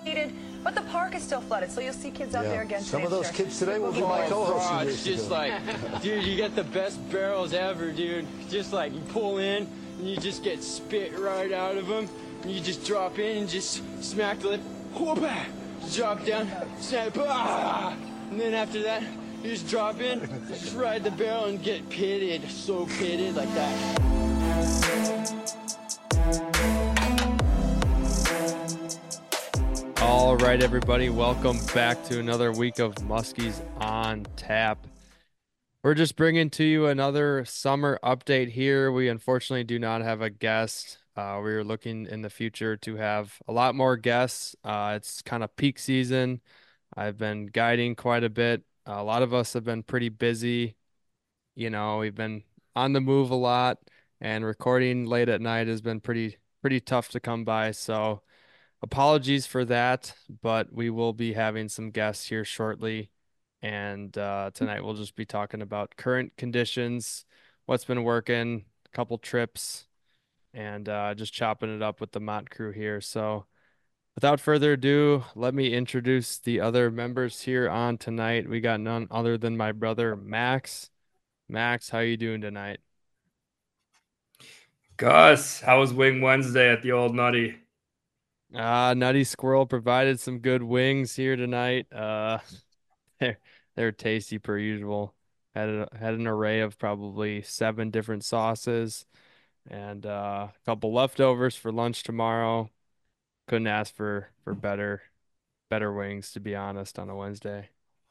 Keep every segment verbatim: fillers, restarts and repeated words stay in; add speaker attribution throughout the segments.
Speaker 1: but the park is still flooded, so you'll see kids out
Speaker 2: yeah.
Speaker 1: there again
Speaker 2: Some
Speaker 1: today.
Speaker 2: of those
Speaker 1: sure.
Speaker 2: kids today will be
Speaker 3: Oh,
Speaker 2: my co-hosts.
Speaker 3: God, it's just like, dude, you get the best barrels ever, dude. Just like you pull in and you just get spit right out of them. And you just drop in and just smack the lip. Whoop-ah! Drop down, snap, ah! And then after that, you just drop in, just ride the barrel and get pitted, so pitted like that.
Speaker 4: All right, everybody, welcome back to another week of Muskies on Tap. We're just bringing to you another summer update here. We unfortunately do not have a guest. Uh, we are looking in the future to have a lot more guests. Uh, it's kind of peak season. I've been guiding quite a bit. A lot of us have been pretty busy. You know, we've been on the move a lot, and recording late at night has been pretty pretty tough to come by. So apologies for that, but we will be having some guests here shortly. And uh, tonight we'll just be talking about current conditions, what's been working, a couple trips, and uh, just chopping it up with the Mott crew here. So without further ado, let me introduce the other members here on tonight. We got none other than my brother, Max. Max, how you doing tonight?
Speaker 5: Gus, how was Wing Wednesday at the old Nutty?
Speaker 4: Uh, Nutty Squirrel provided some good wings here tonight. Uh, they're, they're tasty per usual. Had a, had an array of probably seven different sauces and uh, a couple leftovers for lunch tomorrow. Couldn't ask for for better better wings, to be honest, on a Wednesday.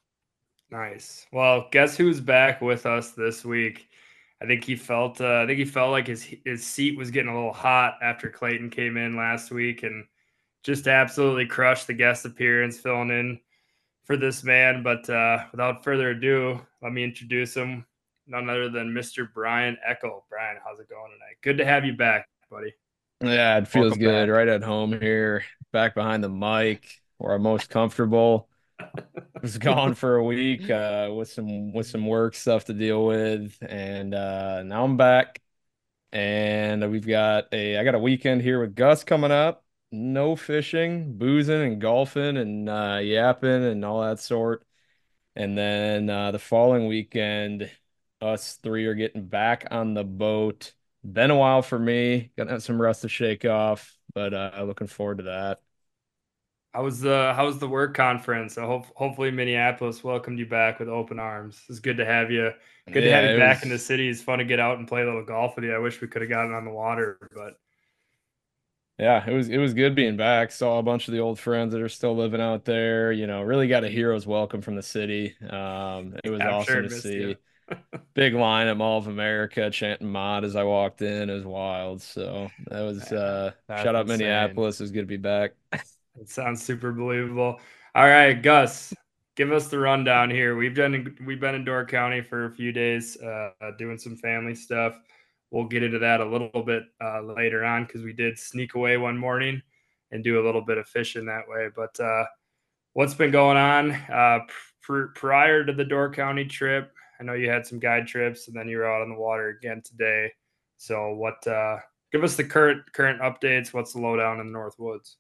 Speaker 5: Nice. Well, guess who's back with us this week? I think he felt uh, I think he felt like his his seat was getting a little hot after Clayton came in last week and just absolutely crushed the guest appearance filling in for this man. But uh, without further ado, let me introduce him. None other than Mister Brian Eckel. Brian, how's it going tonight? Good to have you back, buddy.
Speaker 6: Yeah, it feels
Speaker 5: Welcome
Speaker 6: good.
Speaker 5: back.
Speaker 6: Right at home here, back behind the mic, where I'm most comfortable. Was gone for a week uh, with some with some work stuff to deal with, and uh, now I'm back. And we've got a I got a weekend here with Gus coming up. No fishing, boozing, and golfing, and uh, yapping, and all that sort. And then uh, the following weekend, us three are getting back on the boat. Been a while for me. Gonna have some rust to shake off, but uh, looking forward to that.
Speaker 5: How was the how was the work conference? I hope hopefully Minneapolis welcomed you back with open arms. It's good to have you. Good to have
Speaker 6: Yeah,
Speaker 5: you
Speaker 6: it
Speaker 5: back
Speaker 6: was-
Speaker 5: in the city. It's fun to get out and play a little golf with you. I wish we could have gotten on the water, but
Speaker 6: Yeah, it was it was good being back. Saw a bunch of the old friends that are still living out there. You know, really got a hero's welcome from the city. Um, it was
Speaker 5: I'm
Speaker 6: awesome
Speaker 5: sure it
Speaker 6: to
Speaker 5: missed
Speaker 6: see.
Speaker 5: you.
Speaker 6: Big line at Mall of America chanting mod as I walked in. It was wild. So that was uh
Speaker 4: That's
Speaker 6: shout out
Speaker 4: insane.
Speaker 6: Minneapolis. It was good to be back.
Speaker 5: It sounds super believable. All right, Gus, give us the rundown here. We've done we've been in Door County for a few days, uh, doing some family stuff. We'll get into that a little bit uh, later on because we did sneak away one morning and do a little bit of fishing that way. But uh, what's been going on uh, pr- prior to the Door County trip? I know you had some guide trips and then you were out on the water again today. So what? Uh, give us the current current updates. What's the lowdown in the North Woods?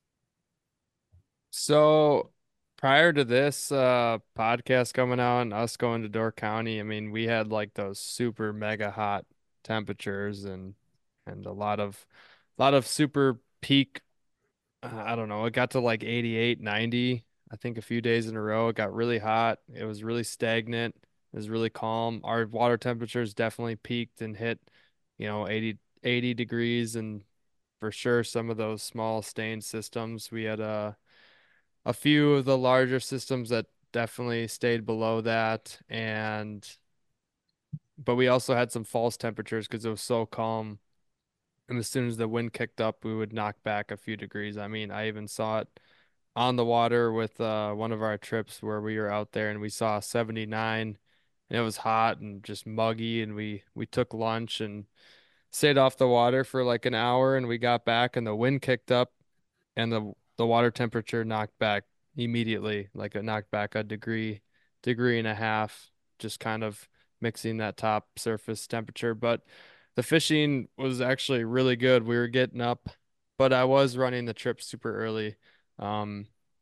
Speaker 4: So prior to this uh podcast coming out and us going to Door County, I mean, we had like those super mega hot temperatures and and a lot of a lot of super peak uh, I don't know, it got to like eighty-eight, ninety, I think a few days in a row. It got really hot. It was really stagnant. It was really calm. Our water temperatures definitely peaked and hit, you know, eighty eighty degrees, and for sure some of those small stain systems. We had a a few of the larger systems that definitely stayed below that, and but we also had some false temperatures because it was so calm, and as soon as the wind kicked up we would knock back a few degrees. I mean, I even saw it on the water with uh one of our trips where we were out there and we saw seventy-nine, and it was hot and just muggy, and we we took lunch and stayed off the water for like an hour, and we got back and the wind kicked up and the the water temperature knocked back immediately, like it knocked back a degree, degree and a half, just kind of mixing that top surface temperature. But the fishing was actually really good. We were getting up, but I was running the trip super early. Um,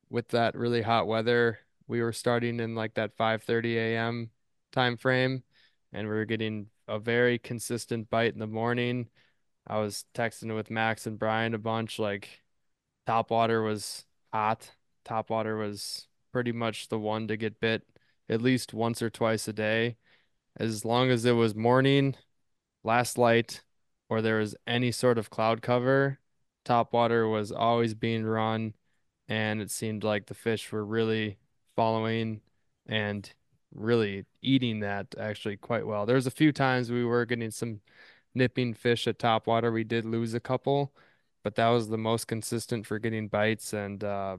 Speaker 4: with that really hot weather, we were starting in like that five thirty a m time frame, and we were getting a very consistent bite in the morning. I was texting with Max and Brian a bunch, like Topwater was hot. Topwater was pretty much the one to get bit at least once or twice a day. As long as it was morning, last light, or there was any sort of cloud cover, Topwater was always being run, and it seemed like the fish were really following and really eating that actually quite well. There's a few times we were getting some nipping fish at Topwater. We did lose a couple, but that was the most consistent for getting bites. And uh,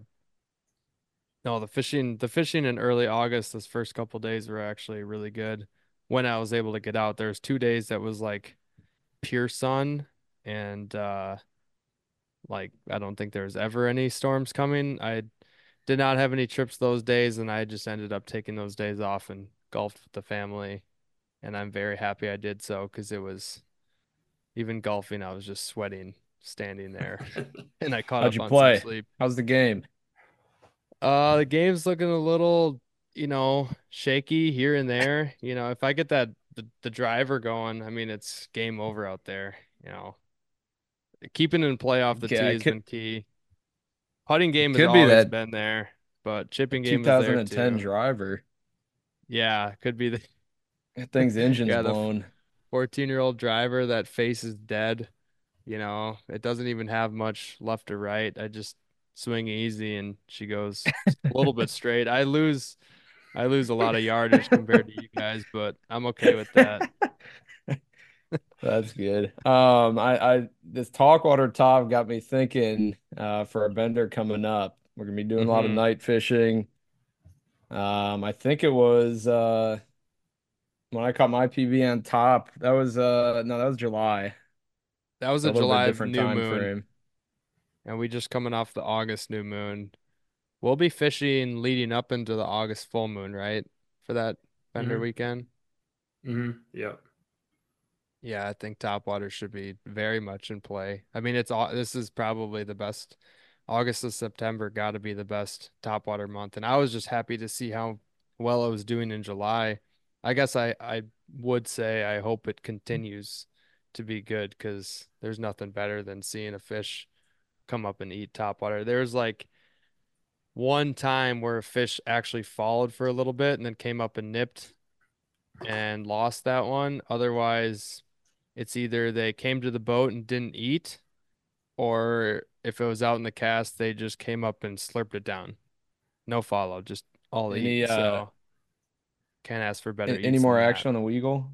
Speaker 4: no, the fishing, the fishing in early August, those first couple days were actually really good. When I was able to get out, there's two days that was like pure sun, and uh, like I don't think there's ever any storms coming. I did not have any trips those days, and I just ended up taking those days off and golfed with the family. And I'm very happy I did so because it was even golfing, I was just sweating standing there, and I caught
Speaker 6: How'd
Speaker 4: up
Speaker 6: you
Speaker 4: on some
Speaker 6: play?
Speaker 4: sleep.
Speaker 6: How's the game?
Speaker 4: Uh, the game's looking a little, you know, shaky here and there. You know, if I get that the, the driver going, I mean, it's game over out there. You know, keeping in play off the
Speaker 6: Yeah,
Speaker 4: tee
Speaker 6: it
Speaker 4: has
Speaker 6: could
Speaker 4: been key. Putting
Speaker 6: it
Speaker 4: game has
Speaker 6: could be
Speaker 4: always
Speaker 6: that
Speaker 4: been there, but chipping game is there
Speaker 6: two thousand ten
Speaker 4: too.
Speaker 6: driver.
Speaker 4: Yeah, could be the
Speaker 6: That thing's engine's
Speaker 4: yeah, the
Speaker 6: blown.
Speaker 4: fourteen year old driver that face is dead. You know, it doesn't even have much left or right. I just swing easy and she goes a little bit straight. I lose I lose a lot of yardage compared to you guys, but I'm okay with that.
Speaker 6: That's good. Um, I, I this Talkwater top got me thinking uh for a bender coming up. We're gonna be doing a lot of
Speaker 4: hmm
Speaker 6: night fishing. Um, I think it was uh when I caught my P B on top. That was uh no, that was July.
Speaker 4: That was
Speaker 6: So
Speaker 4: a
Speaker 6: a little bit
Speaker 4: July
Speaker 6: different
Speaker 4: new
Speaker 6: time
Speaker 4: moon,
Speaker 6: frame.
Speaker 4: and we just coming off the August new moon. We'll be fishing leading up into the August full moon, right? For that Bender
Speaker 5: Mm-hmm.
Speaker 4: weekend.
Speaker 5: Mm-hmm. Yep.
Speaker 4: Yeah, I think topwater should be very much in play. I mean, it's all this is probably the best. August to September got to be the best topwater month, and I was just happy to see how well I was doing in July. I guess I I would say I hope it continues to be good because there's nothing better than seeing a fish come up and eat topwater. There's like one time where a fish actually followed for a little bit and then came up and nipped and lost that one. Otherwise, it's either they came to the boat and didn't eat, or if it was out in the cast, they just came up and slurped it down. No follow, just all eat.
Speaker 6: Any uh
Speaker 4: So can't ask for better
Speaker 6: a- any
Speaker 4: eats
Speaker 6: more
Speaker 4: than that.
Speaker 6: action on the Weagle?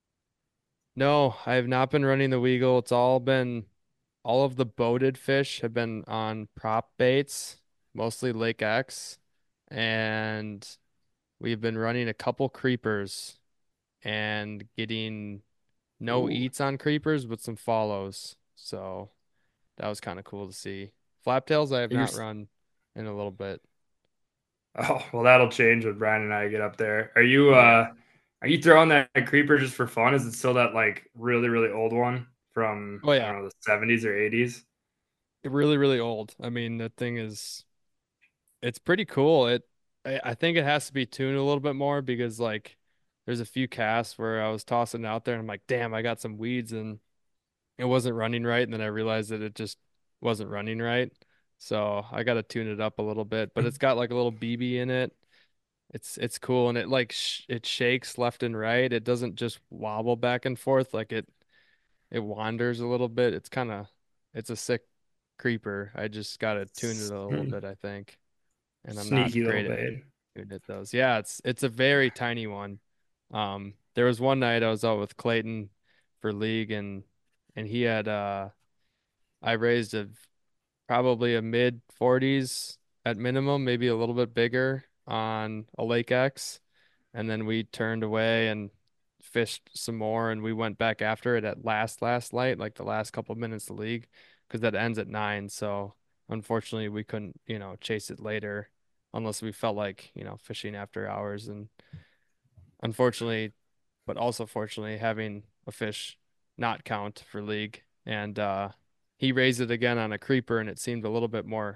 Speaker 4: No, I have not been running the Weagle. It's all been all of the boated fish have been on prop baits, mostly Lake X, and we've been running a couple creepers and getting no
Speaker 5: Ooh.
Speaker 4: eats on creepers, but some follows. So that was kind of cool to see. Flaptails I have
Speaker 6: You're
Speaker 4: not
Speaker 6: s-
Speaker 4: run in a little bit.
Speaker 5: Oh, well, that'll change when Brian and I get up there. Are you
Speaker 4: Oh yeah.
Speaker 5: uh are you throwing that creeper just for fun? Is it still that like really, really old one from
Speaker 4: Oh
Speaker 5: I
Speaker 4: yeah.
Speaker 5: don't know, the seventies or eighties?
Speaker 4: Really, really old. I mean, that thing is it's pretty cool. It I, I think it has to be tuned a little bit more because like there's a few casts where I was tossing it out there and I'm like, damn, I got some weeds and it wasn't running right. And then I realized that it just wasn't running right. So I got to tune it up a little bit, but it's got like a little B B in it. It's it's cool and it like sh it shakes left and right. It doesn't just wobble back and forth like it it wanders a little bit. It's kind of it's a sick creeper. I just got to tune it a little bit, I think. And I'm not
Speaker 5: Sneaky little
Speaker 4: great at
Speaker 5: bait.
Speaker 4: tuning it those. Yeah, it's it's a very tiny one. Um, there was one night I was out with Clayton for league and and he had uh I raised a probably a mid forties at minimum, maybe a little bit bigger on a Lake X. And then we turned away and fished some more and we went back after it at last last light, like the last couple of minutes of league, because that ends at nine. So unfortunately we couldn't, you know, chase it later unless we felt like, you know, fishing after hours. And unfortunately, but also fortunately, having a fish not count for league. And uh he raised it again on a creeper and it seemed a little bit more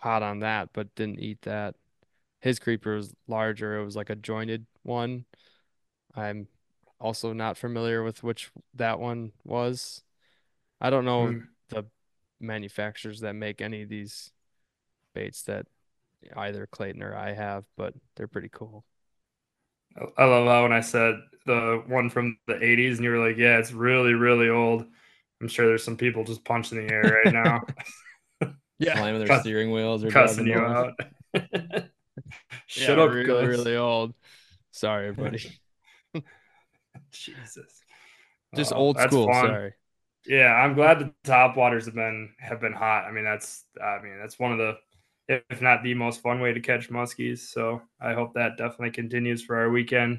Speaker 4: hot on that, but didn't eat that. His creeper was larger. It was like a jointed one. I'm also not familiar with which that one was. I don't know
Speaker 5: Mm.
Speaker 4: the manufacturers that make any of these baits that either Clayton or I have, but they're pretty cool.
Speaker 5: I love how when I said the one from the eighties and you were like, yeah, it's really, really old. I'm sure there's some people just punching the air right now.
Speaker 4: Yeah.
Speaker 6: Slamming their
Speaker 5: Cuss-
Speaker 6: steering wheels or
Speaker 5: Cussing
Speaker 6: driving
Speaker 5: you
Speaker 6: north.
Speaker 5: out.
Speaker 4: Yeah,
Speaker 5: Shut up,
Speaker 4: really,
Speaker 5: Gus.
Speaker 4: really old. Sorry, buddy.
Speaker 5: Jesus.
Speaker 4: Just
Speaker 5: Oh,
Speaker 4: old
Speaker 5: that's
Speaker 4: school,
Speaker 5: fun.
Speaker 4: sorry.
Speaker 5: Yeah, I'm glad the top waters have been have been hot. I mean, that's I mean, that's one of the if not the most fun way to catch muskies. So I hope that definitely continues for our weekend.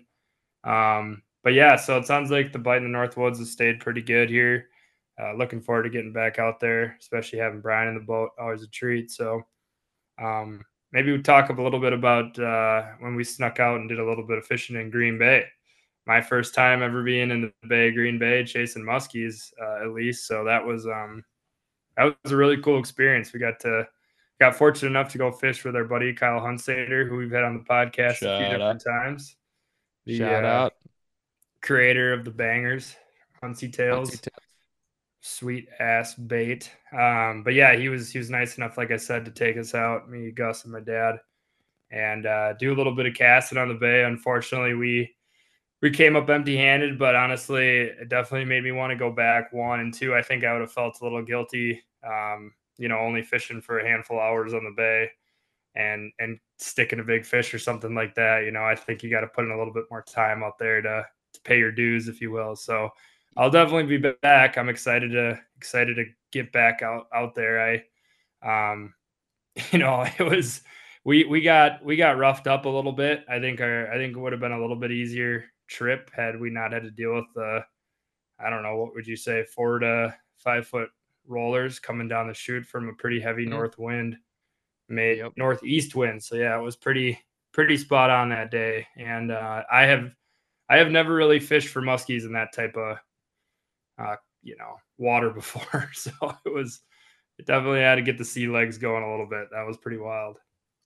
Speaker 5: Um, but yeah, so it sounds like the bite in the North Woods has stayed pretty good here. Uh, looking forward to getting back out there, especially having Brian in the boat. Always a treat. So um, maybe we talk a little bit about uh, when we snuck out and did a little bit of fishing in Green Bay. My first time ever being in the Bay of Green Bay chasing muskies, uh, at least. So that was um, that was a really cool experience. We got to got fortunate enough to go fish with our buddy Kyle Hunsader, who we've had on the podcast a few
Speaker 6: Shout out.
Speaker 5: different times. The
Speaker 4: Shout
Speaker 5: uh,
Speaker 4: out.
Speaker 5: creator of the bangers, Hunsy
Speaker 4: Fancy
Speaker 5: Tails,
Speaker 4: t-
Speaker 5: sweet ass bait. Um, but yeah, he was he was nice enough, like I said, to take us out, me, Gus, and my dad, and uh, do a little bit of casting on the bay. Unfortunately, we we came up empty handed, but honestly, it definitely made me want to go back. One and two, I think I would have felt a little guilty, um, you know, only fishing for a handful of hours on the bay and and sticking a big fish or something like that. You know, I think you got to put in a little bit more time out there to to pay your dues, if you will. So I'll definitely be back. I'm excited to excited to get back out out there. I um you know, it was we we got we got roughed up a little bit. I think our I think it would have been a little bit easier trip had we not had to deal with the I don't know, what would you say, four to five foot rollers coming down the chute from a pretty heavy
Speaker 4: Mhm.
Speaker 5: north wind, made
Speaker 4: Yep.
Speaker 5: northeast wind. So yeah, it was pretty pretty spot on that day. And uh, I have I have never really fished for muskies in that type of uh, you know water before. So it was it definitely had to get the sea legs going a little bit. That was pretty wild.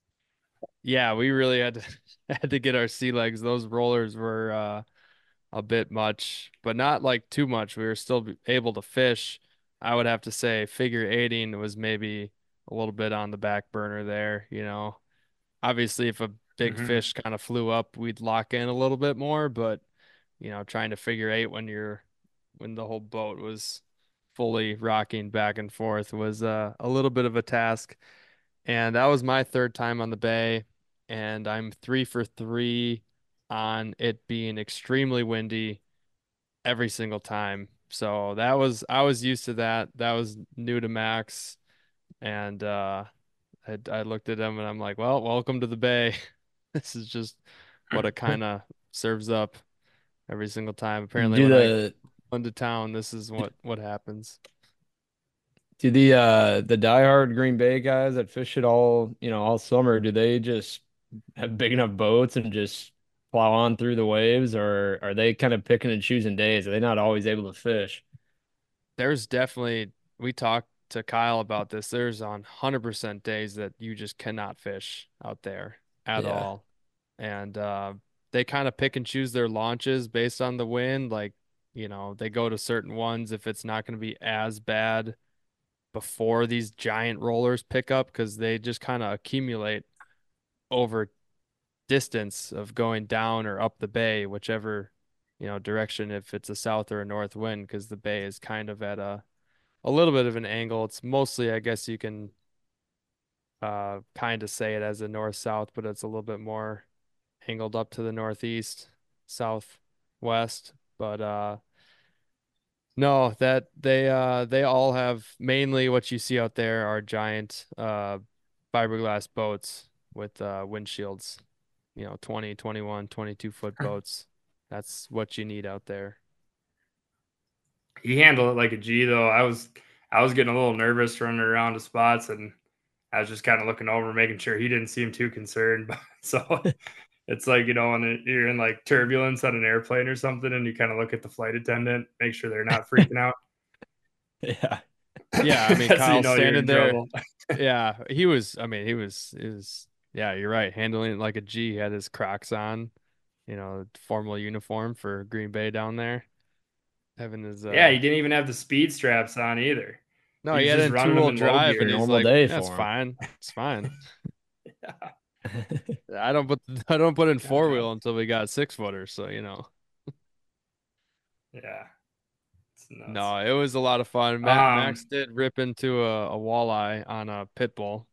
Speaker 4: Yeah, we really had to had to get our sea legs. Those rollers were uh a bit much, but not like too much. We were still be- able to fish. I would have to say figure eighting was maybe a little bit on the back burner there, you know. Obviously, if a big
Speaker 5: Mm-hmm.
Speaker 4: fish kind of flew up, we'd lock in a little bit more, but you know, trying to figure eight when you're when the whole boat was fully rocking back and forth was uh, a little bit of a task. And that was my third time on the bay, and I'm three for three on it being extremely windy every single time. So that was I was used to that. That was new to Max, and uh, I I looked at him and I'm like, well, welcome to the bay. This is just what it kind of serves up every single time. Apparently,
Speaker 6: Do
Speaker 4: when I
Speaker 6: the
Speaker 4: go into town, this is what what happens.
Speaker 6: do the uh the diehard Green Bay guys that fish it all, you know, all summer, do they just have big enough boats and just plow on through the waves, or are they kind of picking and choosing days? Are they not always able to fish?
Speaker 4: There's definitely we talked to Kyle about this. There's on one hundred percent days that you just cannot fish out there at
Speaker 6: Yeah.
Speaker 4: all. And uh they kind of pick and choose their launches based on the wind. Like, you know, they go to certain ones if it's not going to be as bad before these giant rollers pick up because they just kind of accumulate over distance of going down or up the bay, whichever, you know, direction, if it's a south or a north wind, because the bay is kind of at a a little bit of an angle. It's mostly, I guess you can uh kind of say it as a north south, but it's a little bit more angled up to the northeast, southwest. But uh no, that they uh they all have mainly what you see out there are giant uh fiberglass boats with uh windshields, you know, twenty, twenty-one, twenty-two foot boats. That's what you need out there.
Speaker 5: He handled it like a G though. I was I was getting a little nervous running around to spots and I was just kind of looking over, making sure he didn't seem too concerned. So it's like, you know, when you're in like turbulence on an airplane or something and you kind of look at the flight attendant, make sure they're not freaking out.
Speaker 6: Yeah.
Speaker 4: Yeah, I mean,
Speaker 5: So you
Speaker 4: Kyle's
Speaker 5: know you're
Speaker 4: standing
Speaker 5: in
Speaker 4: there.
Speaker 5: trouble.
Speaker 4: Yeah, he was. I mean, he was. He was. Yeah, you're right. Handling it like a G. He had his Crocs on, you know, formal uniform for Green Bay down there. Having his
Speaker 5: Yeah,
Speaker 4: uh,
Speaker 5: he didn't even have the speed straps on either.
Speaker 4: no,
Speaker 5: He
Speaker 4: he
Speaker 5: was
Speaker 4: had
Speaker 5: just
Speaker 4: a two
Speaker 5: running them
Speaker 4: wheel
Speaker 5: in low
Speaker 4: drive,
Speaker 5: gear.
Speaker 4: and he's
Speaker 6: Normal
Speaker 4: like,
Speaker 6: day
Speaker 4: "That's
Speaker 6: for him."
Speaker 4: fine. It's fine.
Speaker 5: Yeah.
Speaker 4: I don't put I don't put in four
Speaker 5: God.
Speaker 4: wheel until we got six footers. So you know,
Speaker 5: Yeah. It's nuts.
Speaker 4: no, it was a lot of fun. Matt Max
Speaker 5: Um,
Speaker 4: did rip into a, a walleye on a pit bull.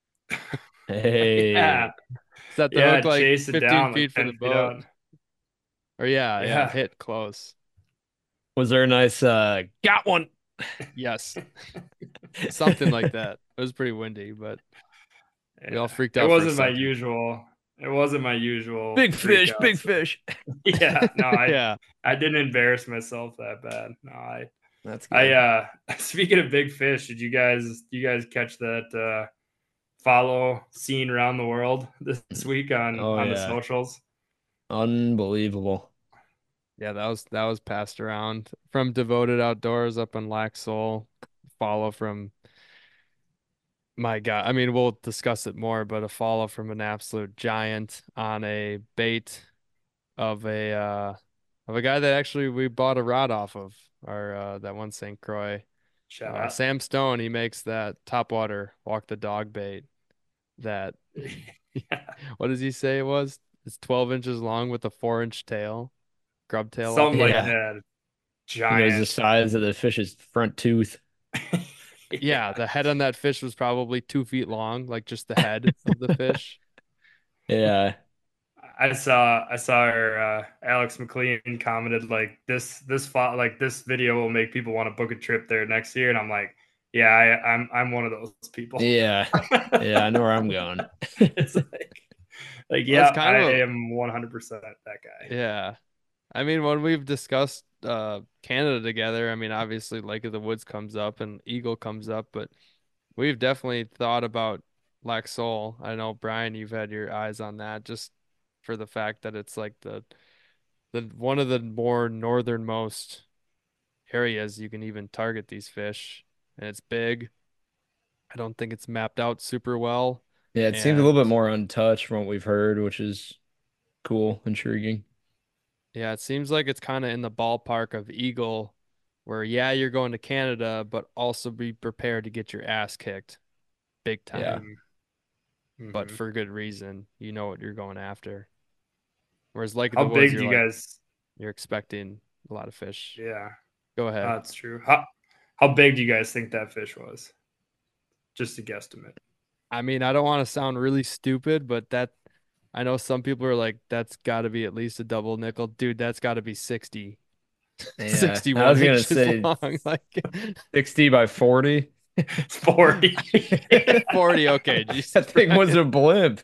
Speaker 6: Hey,
Speaker 5: yeah.
Speaker 4: Set the
Speaker 5: Yeah,
Speaker 4: hook like
Speaker 5: chase it
Speaker 4: fifteen
Speaker 5: down like
Speaker 4: feet from the
Speaker 5: ten feet
Speaker 4: boat.
Speaker 5: out.
Speaker 4: Or yeah, yeah, it
Speaker 5: Yeah.
Speaker 4: hit close.
Speaker 6: was there a nice uh got one?
Speaker 4: Yes, something like that. It was pretty windy, but we all
Speaker 5: Yeah.
Speaker 4: freaked
Speaker 5: It
Speaker 4: out for a
Speaker 5: wasn't my
Speaker 4: second.
Speaker 5: usual. It wasn't my usual
Speaker 6: Big
Speaker 5: freak
Speaker 6: fish, big
Speaker 5: outs.
Speaker 6: fish.
Speaker 5: Yeah, no, I
Speaker 4: Yeah.
Speaker 5: I didn't embarrass myself that bad. No, I
Speaker 6: That's
Speaker 5: I
Speaker 6: good.
Speaker 5: uh speaking of big fish, did you guys you guys catch that uh follow scene around the world this week on
Speaker 6: Oh
Speaker 5: on the
Speaker 6: yeah,
Speaker 5: socials?
Speaker 6: unbelievable.
Speaker 4: Yeah, that was that was passed around from Devoted Outdoors up in Laxole. Follow from my God. I mean, we'll discuss it more, but a follow from an absolute giant on a bait of a uh of a guy that actually we bought a rod off of our uh that one Saint Croix.
Speaker 5: Shout
Speaker 4: Uh
Speaker 5: out.
Speaker 4: Sam Stone, he makes that topwater walk the dog bait that
Speaker 5: Yeah.
Speaker 4: what does he say it was? It's twelve inches long with a four inch tail, grub tail off
Speaker 5: Something
Speaker 4: the
Speaker 5: like
Speaker 6: Yeah,
Speaker 4: back.
Speaker 5: that.
Speaker 6: it was the
Speaker 5: Giant.
Speaker 6: size of the fish's front tooth.
Speaker 4: Yeah,
Speaker 5: Yeah.
Speaker 4: the head on that fish was probably two feet long, like just the head of the fish.
Speaker 6: Yeah,
Speaker 5: I saw I saw her uh, Alex McLean commented like this this fo- like this video will make people want to book a trip there next year, and I'm like, yeah, I, I'm I'm one of those people.
Speaker 6: yeah, yeah. I know where I'm going.
Speaker 5: It's like like
Speaker 4: Well,
Speaker 5: yeah,
Speaker 4: it's kind
Speaker 5: I
Speaker 4: of a
Speaker 5: am one hundred percent that guy.
Speaker 4: yeah. I mean, when we've discussed uh Canada together, I mean, obviously Lake of the Woods comes up and Eagle comes up, but we've definitely thought about Lac Seul. I know Brian, you've had your eyes on that just for the fact that it's like the the one of the more northernmost areas you can even target these fish, and it's big. I don't think it's mapped out super well,
Speaker 6: Yeah, it seems a little
Speaker 4: and
Speaker 6: bit more untouched from what we've heard, which is cool, intriguing.
Speaker 4: yeah, it seems like it's kind of in the ballpark of Eagle, where yeah, you're going to Canada, but also be prepared to get your ass kicked big
Speaker 6: Yeah.
Speaker 4: time, but
Speaker 5: Mm-hmm.
Speaker 4: for good reason. You know what you're going after. Whereas Lake of
Speaker 5: How
Speaker 4: the Woods,
Speaker 5: big do
Speaker 4: you're
Speaker 5: you
Speaker 4: like
Speaker 5: guys?
Speaker 4: you're expecting a lot of fish.
Speaker 5: Yeah,
Speaker 4: Go ahead.
Speaker 5: that's true. How how big do you guys think that fish was? Just a guesstimate.
Speaker 4: I mean, I don't want to sound really stupid, but that I know some people are like, that's got to be at least a double nickel. Dude, that's got to be sixty,
Speaker 6: Yeah, I
Speaker 4: sixty-one
Speaker 6: was gonna
Speaker 4: inches
Speaker 6: say
Speaker 4: long. Like
Speaker 6: sixty by forty.
Speaker 5: forty.
Speaker 4: forty. Okay. Jesus,
Speaker 6: That thing was
Speaker 4: Brian.
Speaker 6: a blimp.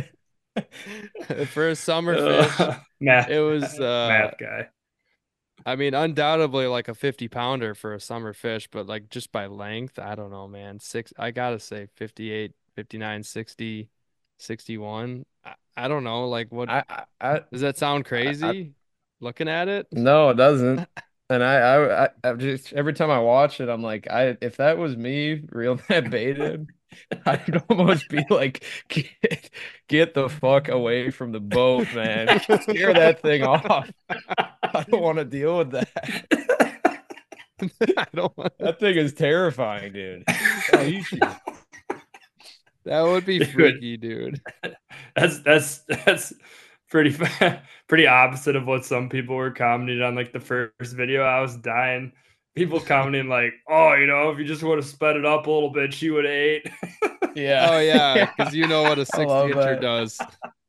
Speaker 4: For a summer fish,
Speaker 5: Uh, math,
Speaker 4: it was, uh,
Speaker 5: math guy.
Speaker 4: I mean, undoubtedly like a fifty pounder for a summer fish, but like just by length, I don't know, man. Six, I gotta say fifty-eight, fifty-nine, sixty, sixty-one. I, I don't know. Like, what
Speaker 6: I, I, I,
Speaker 4: does that sound
Speaker 6: I, I
Speaker 4: crazy looking at it?
Speaker 6: no, it doesn't. And I, I, I, I just every time I watch it, I'm like, I if that was me reeling that bait in, I'd almost be like, get, get the fuck away from the boat, man. Scare that thing off. I don't want to deal with that.
Speaker 4: I don't want
Speaker 6: That thing is terrifying, dude. I'll eat you.
Speaker 4: that would be
Speaker 5: Dude.
Speaker 4: freaky, dude.
Speaker 5: That's that's that's pretty pretty opposite of what some people were commenting on like the first video. I was dying. People commenting like, "Oh, you know, if you just would have sped it up a little bit, she would have ate."
Speaker 6: Yeah.
Speaker 4: Oh yeah, because you know what a
Speaker 6: I
Speaker 4: sixty
Speaker 6: love
Speaker 4: incher
Speaker 6: that.
Speaker 4: does.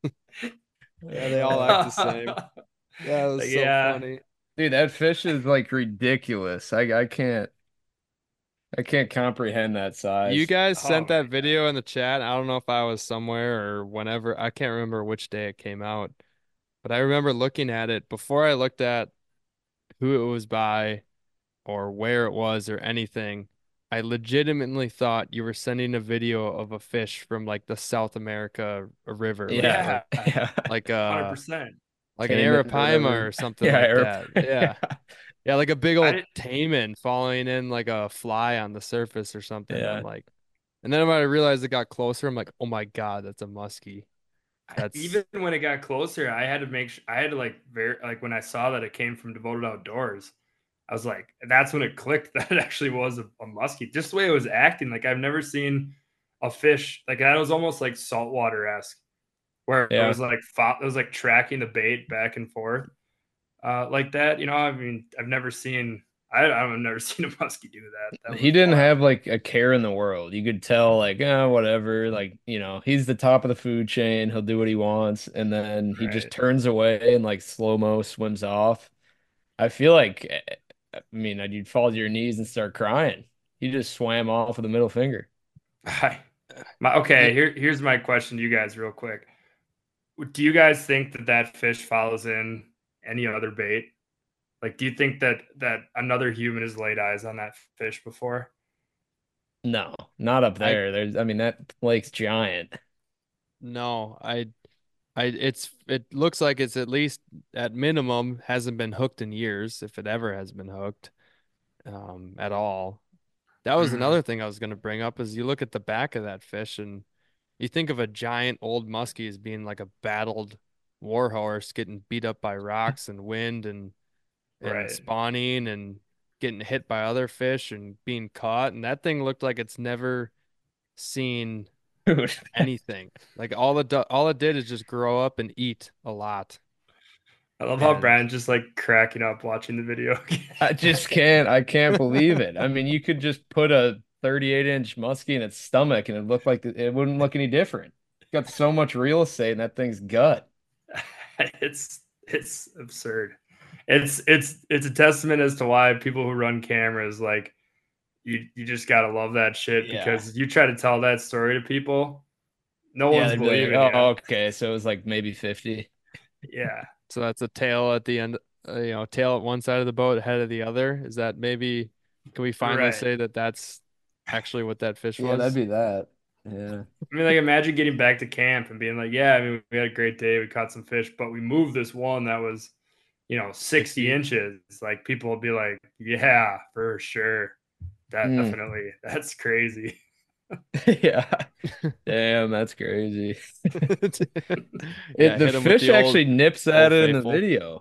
Speaker 4: Yeah, they all act the same. That was
Speaker 5: Like,
Speaker 4: so
Speaker 5: yeah.
Speaker 4: funny.
Speaker 6: Dude, that fish is like ridiculous. I I can't I can't comprehend that
Speaker 4: You
Speaker 6: size.
Speaker 4: guys
Speaker 5: Oh
Speaker 4: sent that
Speaker 5: my
Speaker 4: video in the chat. I don't know if I was somewhere or whenever. I can't remember which day it came out, but I remember looking at it before I looked at who it was by or where it was or anything. I legitimately thought you were sending a video of a fish from like the South America river, like
Speaker 6: Yeah.
Speaker 4: a
Speaker 5: Yeah,
Speaker 4: like
Speaker 5: hundred
Speaker 4: a
Speaker 5: percent.
Speaker 4: like an
Speaker 6: Cayman or
Speaker 4: arapaima
Speaker 6: whatever.
Speaker 4: or something
Speaker 6: Yeah,
Speaker 4: like
Speaker 6: Arab.
Speaker 4: that. Yeah. Yeah, like a big
Speaker 5: I
Speaker 4: old
Speaker 5: didn't.
Speaker 4: taimen falling in like a fly on the surface or something. I'm
Speaker 6: Yeah.
Speaker 4: like, And then when I realized it got closer, I'm like, oh my God, that's a muskie. That's
Speaker 5: Even when it got closer, I had to make sure I had to like very like when I saw that it came from Devoted Outdoors, I was like, that's when it clicked that it actually was a, a muskie. Just the way it was acting, like I've never seen a fish like that. Was almost like saltwater esque, where it
Speaker 6: Yeah.
Speaker 5: was like fo- it was like tracking the bait back and forth, uh, like that. You know, I mean, I've never seen I I've never seen a muskie do that. That
Speaker 6: He
Speaker 5: was
Speaker 6: didn't
Speaker 5: wild.
Speaker 6: have like a care in the world. You could tell, like, oh, whatever. Like, you know, he's the top of the food chain. He'll do what he wants. And then he just
Speaker 5: Right.
Speaker 6: turns away and like slow mo swims off. I feel like, eh, I mean, you'd fall to your knees and start crying. He just swam off with a middle finger.
Speaker 5: Hi. My, okay, here here's my question to you guys, real quick. Do you guys think that that fish follows in any other bait? Like, do you think that that another human has laid eyes on that fish before?
Speaker 6: No, not up
Speaker 4: I
Speaker 6: there. There's, I mean, that lake's giant.
Speaker 4: no, I I it's it looks like it's at least at minimum hasn't been hooked in years, if it ever has been hooked um at all. That was
Speaker 5: Mhm.
Speaker 4: another thing I was going to bring up is you look at the back of that fish and you think of a giant old muskie as being like a battled war horse getting beat up by rocks and wind and and
Speaker 5: Right.
Speaker 4: spawning and getting hit by other fish and being caught. And that thing looked like it's never seen
Speaker 6: Dude,
Speaker 4: anything. Like all it do- all it did is just grow up and eat a lot.
Speaker 5: I love how
Speaker 4: And
Speaker 5: Brian's just like cracking up watching the video.
Speaker 6: I just can't, I can't believe it. I mean, you could just put a thirty-eight inch muskie in its stomach and it looked like it wouldn't look any different. It's got so much real estate in that thing's gut.
Speaker 5: it's it's absurd. It's it's it's a testament as to why people who run cameras like you you just gotta love that shit
Speaker 6: Yeah.
Speaker 5: because you try to tell that story to people, no
Speaker 6: Yeah,
Speaker 5: one's
Speaker 6: they'd be like,
Speaker 5: believing you.
Speaker 6: oh, okay. So it was like maybe fifty.
Speaker 5: Yeah.
Speaker 4: so that's a tail at the end, uh, you know, tail at one side of the boat, head of the other. Is that maybe, can we finally
Speaker 5: Right.
Speaker 4: say that that's actually what that fish
Speaker 6: Yeah, that'd
Speaker 4: was?
Speaker 6: be that. Yeah.
Speaker 5: I mean, like, imagine getting back to camp and being like, yeah, I mean, we had a great day. We caught some fish, but we moved this one that was, you know, sixty
Speaker 4: sixty.
Speaker 5: inches. Like, people will be like, yeah, for sure. That
Speaker 6: Mm.
Speaker 5: definitely, that's crazy.
Speaker 6: Yeah. Damn, that's crazy.
Speaker 4: Yeah,
Speaker 6: It the
Speaker 4: hit him with
Speaker 6: fish
Speaker 4: the old
Speaker 6: actually nips
Speaker 4: old
Speaker 6: at it in the
Speaker 4: faithful.
Speaker 6: video.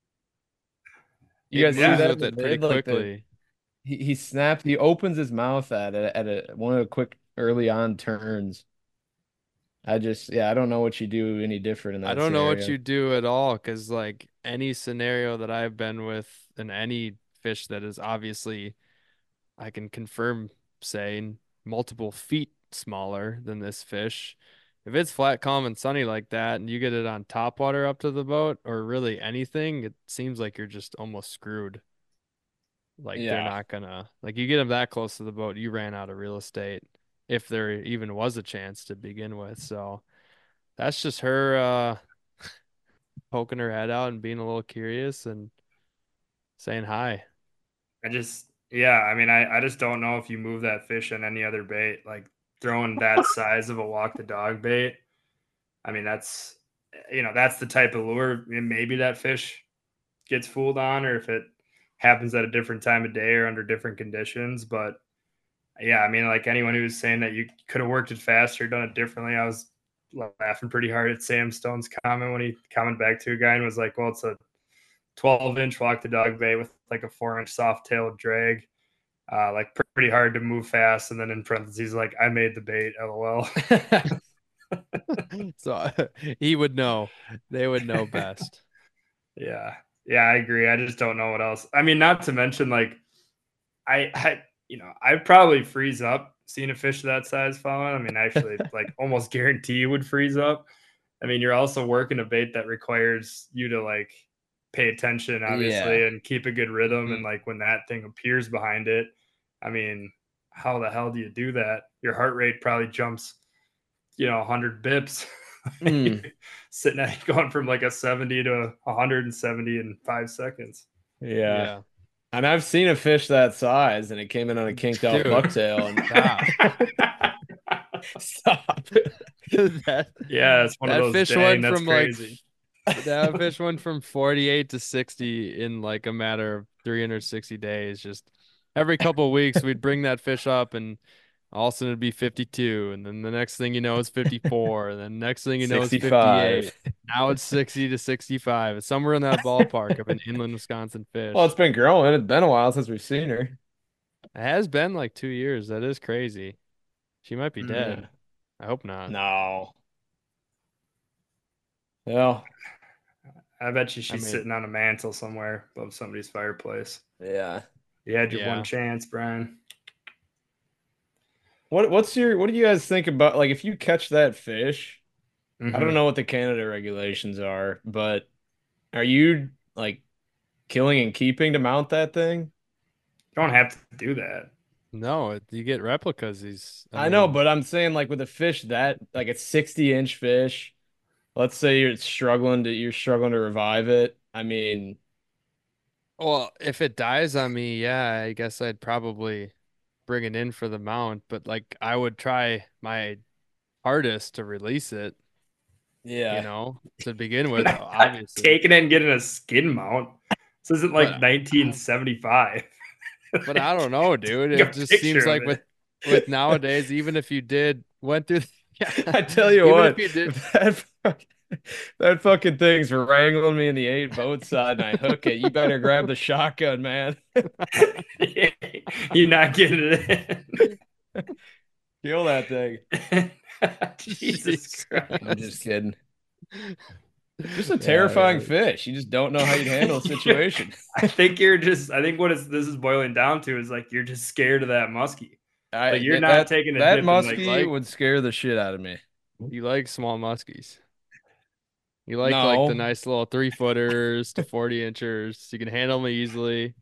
Speaker 6: You
Speaker 4: It
Speaker 6: guys see
Speaker 4: moves
Speaker 5: Yeah.
Speaker 6: that in
Speaker 4: with
Speaker 6: the
Speaker 4: it pretty
Speaker 6: vid? Like the
Speaker 4: quickly.
Speaker 6: he, he snaps, he opens his mouth at it at a one of the quick early on turns. I just yeah, I don't know what you do any different in
Speaker 4: I
Speaker 6: that
Speaker 4: don't know what
Speaker 6: scenario.
Speaker 4: you do at all because, like, any scenario that I've been with and any fish that is obviously, I can confirm saying multiple feet smaller than this fish. If it's flat, calm, and sunny like that, and you get it on top water up to the boat, or really anything, it seems like you're just almost screwed. Like they're
Speaker 6: Yeah.
Speaker 4: not gonna, like, you get them that close to the boat, you ran out of real estate, if there even was a chance to begin with. So that's just her uh poking her head out and being a little curious and saying hi.
Speaker 5: I just, yeah, I mean, I, I just don't know if you move that fish on any other bait, like throwing that size of a walk the dog bait. I mean, that's, you know, that's the type of lure maybe that fish gets fooled on, or if it happens at a different time of day or under different conditions. But yeah, I mean, like anyone who was saying that you could have worked it faster, done it differently, I was laughing pretty hard at Sam Stone's comment when he commented back to a guy and was like, well, it's a twelve inch walk the dog bait with like a four inch soft tailed drag. Uh, like pretty hard to move fast. And then in parentheses, like I made the bait, lol.
Speaker 4: So he would know. They would know best.
Speaker 5: Yeah. Yeah, I agree. I just don't know what else. I mean, not to mention like I I you know, I'd probably freeze up seeing a fish that size falling. I mean, actually like almost guarantee you would freeze up. I mean, you're also working a bait that requires you to like pay attention,
Speaker 6: Yeah.
Speaker 5: obviously, and keep a good rhythm. And
Speaker 4: Mhm.
Speaker 5: like when that thing appears behind it, I mean, how the hell do you do that? Your heart rate probably jumps, you know, one hundred bips.
Speaker 6: Mm.
Speaker 5: Sitting at going from like a seventy to one hundred seventy in five seconds.
Speaker 6: Yeah.
Speaker 4: Yeah.
Speaker 6: And I've seen a fish that size and it came in on a kinked out
Speaker 4: Dude,
Speaker 6: bucktail and
Speaker 4: stop.
Speaker 6: stop.
Speaker 4: that
Speaker 5: Yeah, it's one of
Speaker 4: that
Speaker 5: those.
Speaker 4: fish
Speaker 5: Dang,
Speaker 4: went
Speaker 5: that's
Speaker 4: from like
Speaker 5: crazy.
Speaker 4: that fish went from forty-eight to sixty in like a matter of three hundred sixty days. Just every couple of weeks we'd bring that fish up and All of a sudden it'd be fifty-two, and then the next thing you know it's fifty-four, and then next thing you know it's
Speaker 6: sixty-five.
Speaker 4: fifty-eight. Now it's sixty to sixty-five. It's somewhere in that ballpark of an inland Wisconsin
Speaker 6: Well,
Speaker 4: fish.
Speaker 6: it's been growing. It's been a while since we've seen her.
Speaker 4: It has been like two years. That is crazy. She might be
Speaker 5: Mm.
Speaker 4: dead. I hope not.
Speaker 6: No. Well,
Speaker 5: I bet you
Speaker 4: I
Speaker 5: she's
Speaker 4: mean,
Speaker 5: sitting on a mantle somewhere above somebody's fireplace.
Speaker 6: yeah.
Speaker 5: You had your
Speaker 4: Yeah.
Speaker 5: one chance, Brian.
Speaker 6: What what's your what do you guys think about like if you catch that fish? I
Speaker 5: Mhm.
Speaker 6: don't know what the Canada regulations are, but are you like killing and keeping to mount that thing?
Speaker 5: You don't have to do that.
Speaker 4: no, it, you get replicas. These, I
Speaker 6: I know,
Speaker 4: mean,
Speaker 6: but I'm saying like with a fish that like a sixty inch fish, let's say you're struggling to you're struggling to revive it. I mean,
Speaker 4: well, if it dies on me, yeah, I guess I'd probably bring it in for the mount, but like I would try my hardest to release it, you
Speaker 6: yeah.
Speaker 4: know, to begin
Speaker 5: You're
Speaker 4: with,
Speaker 5: not
Speaker 4: obviously.
Speaker 5: taking it and getting a skin mount. This isn't like
Speaker 4: But
Speaker 5: nineteen seventy-five.
Speaker 4: but I don't know, dude.
Speaker 5: Take
Speaker 4: It
Speaker 5: a
Speaker 4: just
Speaker 5: picture
Speaker 4: seems
Speaker 5: of
Speaker 4: like
Speaker 5: it.
Speaker 4: with with nowadays, even if you did went through, yeah,
Speaker 6: I tell you
Speaker 4: even
Speaker 6: what,
Speaker 4: if you did,
Speaker 6: if that fuck- that fucking thing's wrangling me in the eight boat side and I hook it, you better grab the shotgun, man.
Speaker 5: You're not getting it
Speaker 6: Kill that thing.
Speaker 5: in. Jesus
Speaker 4: jeez.
Speaker 6: I'm just
Speaker 5: Christ.
Speaker 6: kidding. Just a
Speaker 5: Yeah,
Speaker 6: terrifying
Speaker 5: yeah.
Speaker 6: fish. You just don't know how you'd handle a situation.
Speaker 5: I think you're just. I think what it's, this is boiling down to is like you're just scared of that muskie.
Speaker 6: I
Speaker 5: Like you're
Speaker 6: that
Speaker 5: not
Speaker 6: that,
Speaker 5: taking a
Speaker 6: that
Speaker 5: dip in like,
Speaker 6: muskie
Speaker 4: like
Speaker 6: would scare the shit out of me.
Speaker 4: you like small muskies. You like like the
Speaker 6: No,
Speaker 4: nice little three footers to forty inchers. You can handle them easily.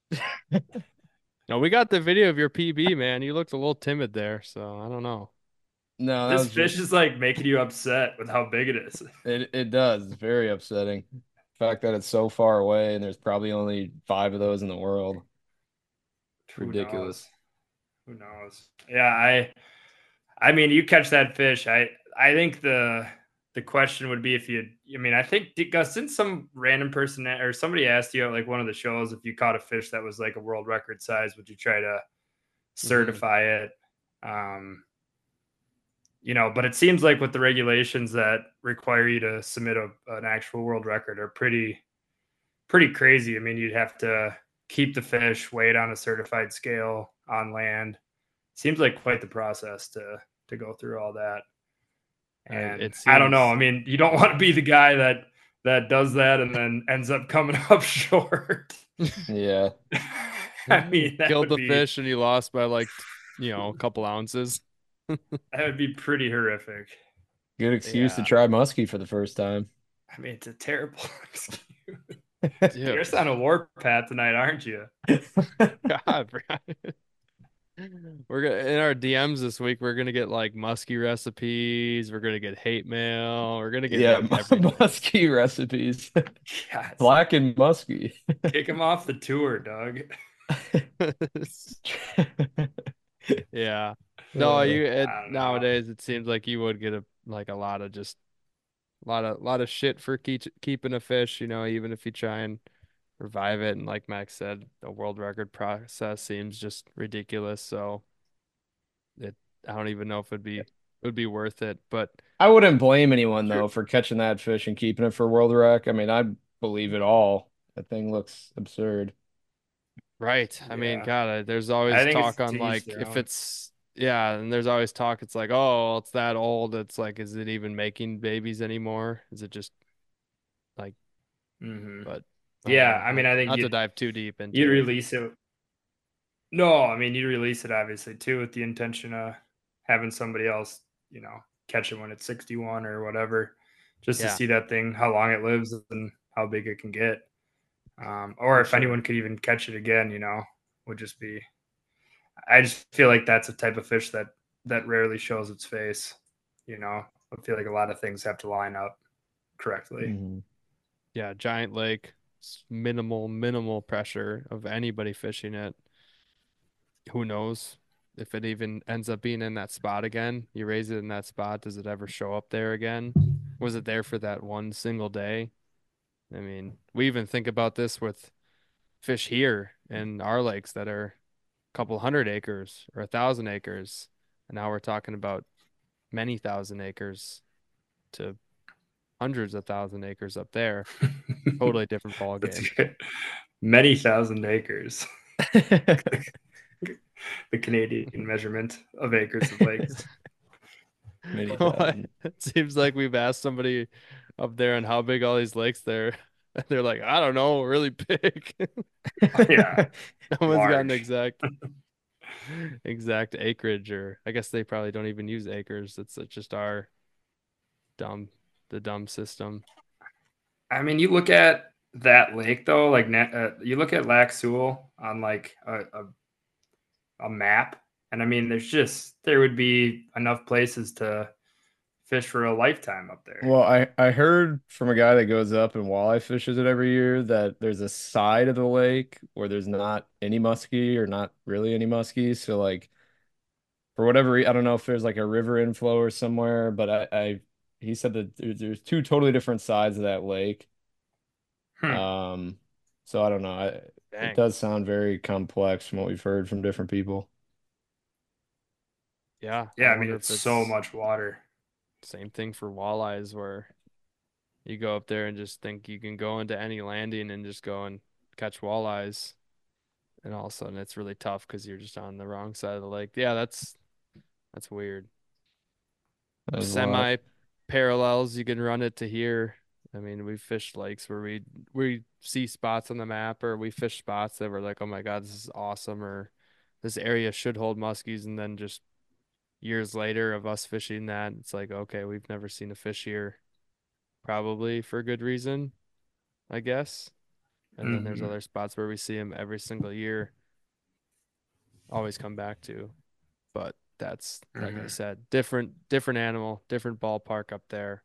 Speaker 4: No, we got the video of your P B, man. You looked a little timid there, so I don't know.
Speaker 6: no, that
Speaker 5: this
Speaker 6: was
Speaker 5: fish
Speaker 6: just
Speaker 5: is like making you upset with how big it is.
Speaker 6: it. It does. It's very upsetting. The fact that it's so far away and there's probably only five of those in the world.
Speaker 5: Who
Speaker 6: Ridiculous.
Speaker 5: knows? Who knows? Yeah, I I mean, you catch that fish. I I think the the question would be if you. I mean, I think Gus, didn't some random person or somebody asked you at like one of the shows if you caught a fish that was like a world record size, would you try to certify it? Um, you know, but it seems like with the regulations that require you to submit a, an actual world record are pretty pretty crazy. I mean, you'd have to keep the fish, weigh it on a certified scale on land. Seems like quite the process to to go through all that. And
Speaker 4: it
Speaker 5: I don't know. I
Speaker 4: seems
Speaker 5: mean, you don't want to be the guy that that does that and then ends up coming up short.
Speaker 6: Yeah.
Speaker 5: I mean, that
Speaker 4: killed
Speaker 5: would
Speaker 4: the
Speaker 5: be
Speaker 4: fish and you lost by like, you know, a couple ounces.
Speaker 5: that would be pretty horrific.
Speaker 6: Good excuse to
Speaker 4: Yeah.
Speaker 6: try muskie for the first time.
Speaker 5: I mean, it's a terrible excuse.
Speaker 4: Dude,
Speaker 5: You're just on a warpath tonight, aren't you?
Speaker 4: God, Brian. We're gonna in our D Ms this week. We're gonna get like musky recipes. We're gonna get hate mail. We're gonna get
Speaker 6: Yeah,
Speaker 4: like everything.
Speaker 6: muskie recipes.
Speaker 5: God,
Speaker 6: Black and muskie.
Speaker 5: kick him off the tour, Doug.
Speaker 4: Yeah. No, you it,
Speaker 5: I don't know.
Speaker 4: nowadays it seems like you would get a like a lot of just a lot of lot of shit for keep, keeping a fish, you know, even if you try and revive it. And like Max said, the world record process seems just ridiculous. So it I don't even know if it'd be it would be worth it. But
Speaker 6: I wouldn't blame anyone though for catching that fish and keeping it for world rec. I mean, I believe it all. That thing looks absurd.
Speaker 4: right. I mean,
Speaker 5: Yeah.
Speaker 4: God, I- there's
Speaker 5: I
Speaker 4: always
Speaker 5: think it's
Speaker 4: talk
Speaker 5: to
Speaker 4: on
Speaker 5: each
Speaker 4: like
Speaker 5: their
Speaker 4: if
Speaker 5: own.
Speaker 4: it's yeah, and there's always talk. It's like, oh, it's that old. It's like, is it even making babies anymore? Is it just like,
Speaker 5: Mhm.
Speaker 4: but
Speaker 5: Yeah,
Speaker 4: don't know.
Speaker 5: I mean,
Speaker 4: Not-
Speaker 5: I think
Speaker 4: not to
Speaker 5: you'd-
Speaker 4: dive too deep into
Speaker 5: You'd
Speaker 4: it.
Speaker 5: release it. No, I mean, you'd release it obviously too with the intention of having somebody else, you know, catch it when it's sixty-one or whatever, just
Speaker 4: Yeah.
Speaker 5: to see that thing, how long it lives and how big it can get. Um, or
Speaker 4: For
Speaker 5: if
Speaker 4: sure.
Speaker 5: anyone could even catch it again, you know, would just be. I just feel like that's a type of fish that that rarely shows its face. You know, I feel like a lot of things have to line up correctly.
Speaker 6: Mhm.
Speaker 4: Yeah, giant lake, s- minimal, minimal pressure of anybody fishing it. Who knows if it even ends up being in that spot again? You raise it in that spot, does it ever show up there again? Was it there for that one single day? I mean, we even think about this with fish here in our lakes that are a couple hundred acres or a thousand acres. And now we're talking about many thousand acres to hundreds of thousand acres up there. Totally different ball
Speaker 5: That's
Speaker 4: game.
Speaker 5: good. Many thousand acres. The Canadian measurement of acres of lakes.
Speaker 6: Many
Speaker 4: Well,
Speaker 6: thousand.
Speaker 4: it seems like we've asked somebody up there on how big all these lakes there. They're like, I don't know, really big.
Speaker 5: Yeah,
Speaker 4: No one's got an
Speaker 5: large.
Speaker 4: exact exact acreage, or I guess they probably don't even use acres. It's just our dumb the dumb system.
Speaker 5: I mean, you look at that lake though, like uh, you look at Lac Seul on like a, a a map, and I mean, there's just there would be enough places to fish for a lifetime up there.
Speaker 6: Well, I I heard from a guy that goes up and walleye fishes it every year that there's a side of the lake where there's not any muskie or not really any muskie. So like for whatever re- I don't know if there's like a river inflow or somewhere, but I, I he said that there- there's two totally different sides of that lake.
Speaker 5: Hmm.
Speaker 6: Um, so I don't know. I, it
Speaker 4: Dang.
Speaker 6: does sound very complex from what we've heard from different people.
Speaker 4: Yeah,
Speaker 5: Yeah,
Speaker 4: I
Speaker 5: I mean,
Speaker 4: wonder
Speaker 5: it's
Speaker 4: if
Speaker 5: so
Speaker 4: it's
Speaker 5: much water.
Speaker 4: same thing for walleyes where you go up there and just think you can go into any landing and just go and catch walleyes. And all of a sudden it's really tough because you're just on the wrong side of the lake. Yeah, that's that's weird.
Speaker 6: That was a lot.
Speaker 4: Semi parallels, you can run it to here. I mean, we fished lakes where we we see spots on the map, or we fish spots that were like, oh my God, this is awesome, or this area should hold muskies, and then just years later of us fishing that, it's like, okay, we've never seen a fish here, probably for good reason, I guess. And then there's
Speaker 5: Hmm.
Speaker 4: other spots where we see them every single year, always come back to. But that's like I
Speaker 5: Hmm.
Speaker 4: said, different different animal, different ballpark up there.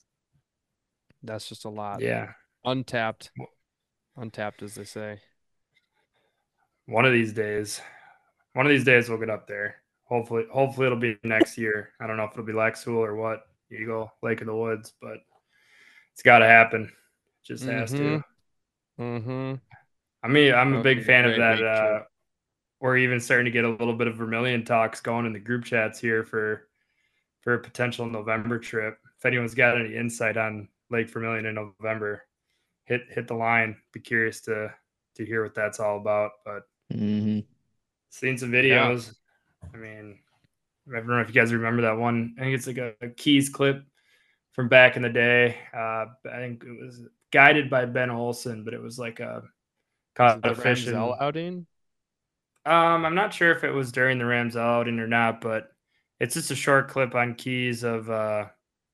Speaker 4: That's just a lot
Speaker 5: Yeah,
Speaker 4: untapped, untapped as they say.
Speaker 5: one of these days, one of these days we'll get up there. Hopefully, hopefully it'll be next year. I don't know if it'll be Lac Seul or what, Eagle, Lake of the Woods, but it's got to happen. It just has
Speaker 4: Mm-hmm.
Speaker 5: to.
Speaker 4: Mm-hmm.
Speaker 5: I mean, I'm a
Speaker 4: That would
Speaker 5: big
Speaker 4: be a
Speaker 5: fan of
Speaker 4: great
Speaker 5: that.
Speaker 4: week trip.
Speaker 5: Uh, we're even starting to get a little bit of Vermilion talks going in the group chats here for for a potential November trip. If anyone's got any insight on Lake Vermilion in November, hit hit the line. Be curious to to hear what that's all about. But
Speaker 6: Hmm.
Speaker 5: seen some
Speaker 4: Yeah.
Speaker 5: videos. I mean, I don't know if you guys remember that one. I think it's like a, a Keys clip from back in the day. Uh, I think it was guided by Ben Olson, but it was like a
Speaker 4: Is
Speaker 5: caught
Speaker 4: it
Speaker 5: a
Speaker 4: the
Speaker 5: fish
Speaker 4: Ramsell
Speaker 5: in.
Speaker 4: outing?
Speaker 5: Um, I'm not sure if it was during the Rams outing or not, but it's just a short clip on Keys of uh,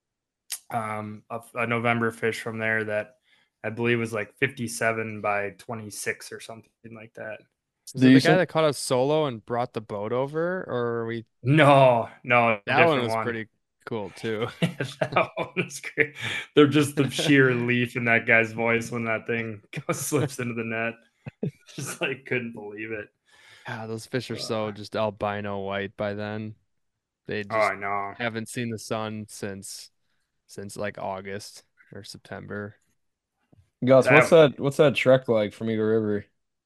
Speaker 5: um, a, a November fish from there that I believe was like fifty-seven by twenty-six or something like that.
Speaker 4: Is it the guy
Speaker 6: Decent.
Speaker 4: that caught us solo and brought the boat over? Or are we
Speaker 5: No, no,
Speaker 4: that one
Speaker 5: different
Speaker 4: was
Speaker 5: one.
Speaker 4: pretty cool too.
Speaker 5: That one is great. They're just the sheer relief in that guy's voice when that thing goes, slips into the net. Just like couldn't believe it.
Speaker 4: Yeah, those fish are so
Speaker 5: Uh,
Speaker 4: just albino white by then. They
Speaker 5: oh,
Speaker 4: just
Speaker 5: I know.
Speaker 4: haven't seen the sun since since like August or September.
Speaker 6: Gus, what's
Speaker 5: That
Speaker 6: that what's that trek like from Eagle River?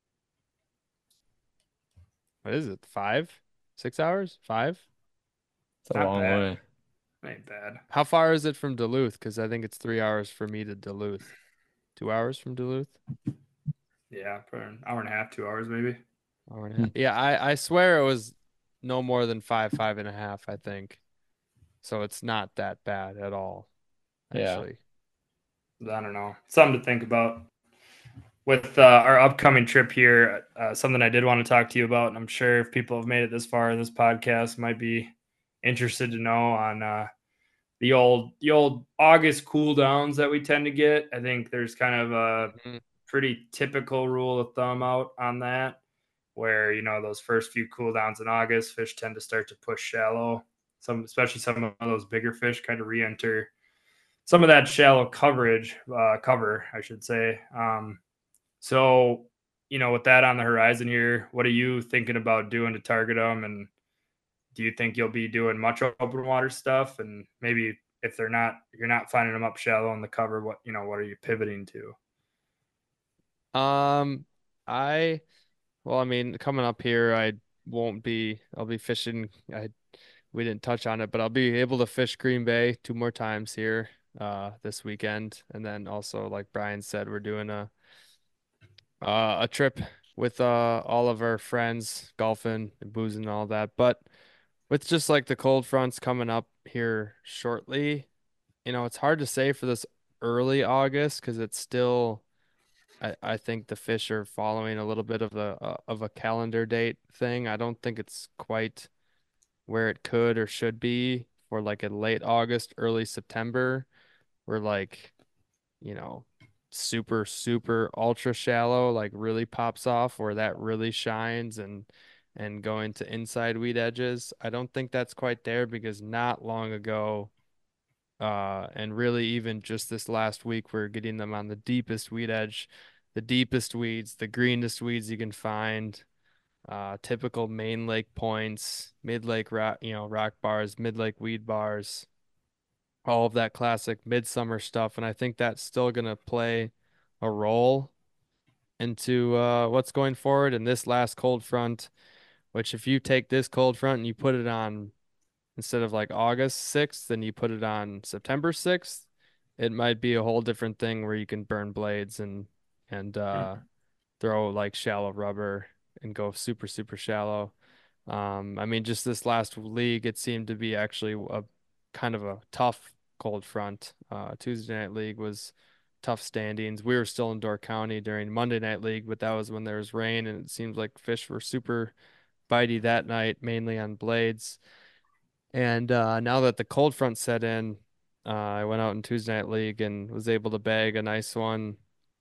Speaker 4: What is it? Five? Six hours? Five?
Speaker 6: It's a
Speaker 5: not
Speaker 6: long
Speaker 5: bad.
Speaker 6: way.
Speaker 5: Ain't bad.
Speaker 4: How far is it from Duluth? Because I think it's three hours for me to Duluth. Two hours from Duluth?
Speaker 5: Yeah, for an hour and a half, two hours maybe.
Speaker 4: Hour and a
Speaker 6: Hmm.
Speaker 4: half. Yeah, I, I swear it was no more than five, five and a half, I think. So it's not that bad at all,
Speaker 6: Yeah.
Speaker 4: actually.
Speaker 5: I don't know. Something to think about with uh, our upcoming trip here. Uh, something I did want to talk to you about, and I'm sure if people have made it this far in this podcast, might be interested to know on uh, the old the old August cool downs that we tend to get. I think there's kind of a
Speaker 4: Mhm.
Speaker 5: pretty typical rule of thumb out on that, where you know those first few cool downs in August, fish tend to start to push shallow. Some, especially some of those bigger fish, kind of re-enter some of that shallow coverage uh, cover, I should say. Um, so, you know, with that on the horizon here, what are you thinking about doing to target them? And do you think you'll be doing much open water stuff? And maybe if they're not, you're not finding them up shallow in the cover, what, you know, what are you pivoting to?
Speaker 4: Um, I, well, I mean, coming up here, I won't be, I'll be fishing. I we didn't touch on it, but I'll be able to fish Green Bay two more times here uh this weekend. And then also, like Brian said, we're doing a uh a trip with uh all of our friends, golfing and boozing and all that. But with just like the cold fronts coming up here shortly, you know, it's hard to say for this early August because it's still I, I think the fish are following a little bit of the uh, of a calendar date thing. I don't think it's quite where it could or should be for like a late August, early September, where like, you know, super, super ultra shallow, like really pops off where that really shines and and going to inside weed edges. I don't think that's quite there because not long ago, uh, and really even just this last week, we're getting them on the deepest weed edge, the deepest weeds, the greenest weeds you can find, uh, typical main lake points, mid lake rock, you know, rock bars, mid lake weed bars, all of that classic midsummer stuff. And I think that's still gonna play a role into uh, what's going forward in this last cold front. Which, if you take this cold front and you put it on instead of like August sixth, then you put it on September sixth, it might be a whole different thing where you can burn blades and and uh, throw like shallow rubber and go super, super shallow. Um, I mean, just this last league, it seemed to be actually a kind of a tough cold front. Uh, Tuesday night league was tough standings. We were still in Door County during Monday night league, but that was when there was rain, and it seems like fish were super bitey that night, mainly on blades. And uh, now that the cold front set in, uh, I went out in Tuesday night league and was able to bag a nice one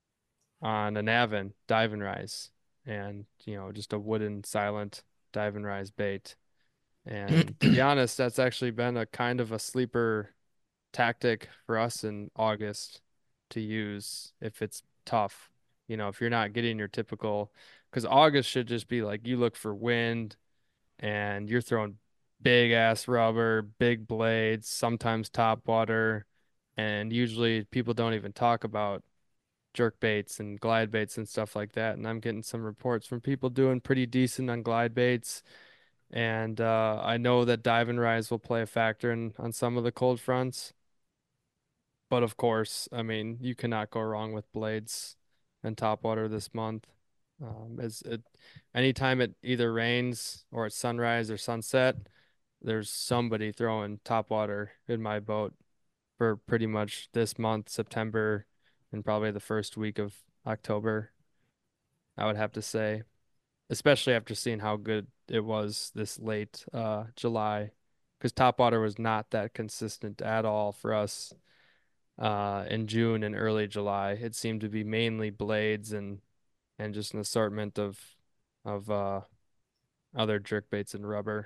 Speaker 4: on a Navin dive and rise, and you know, just a wooden silent dive and rise bait. And to be honest, that's actually been a kind of a sleeper tactic for us in August to use if it's tough. You know, if you're not getting your typical, because August should just be like you look for wind and you're throwing big ass rubber, big blades, sometimes top water, and usually people don't even talk about jerk baits and glide baits and stuff like that. And I'm getting some reports from people doing pretty decent on glide baits. And uh, I know that dive and rise will play a factor in on some of the cold fronts. But of course, I mean, you cannot go wrong with blades and top water this month. Um, as it, anytime it either rains or it's sunrise or sunset, there's somebody throwing top water in my boat for pretty much this month, September, and probably the first week of October, I would have to say, especially after seeing how good it was this late uh, July, because top water was not that consistent at all for us uh, in June and early July. It seemed to be mainly blades and and just an assortment of of uh, other jerk baits and rubber.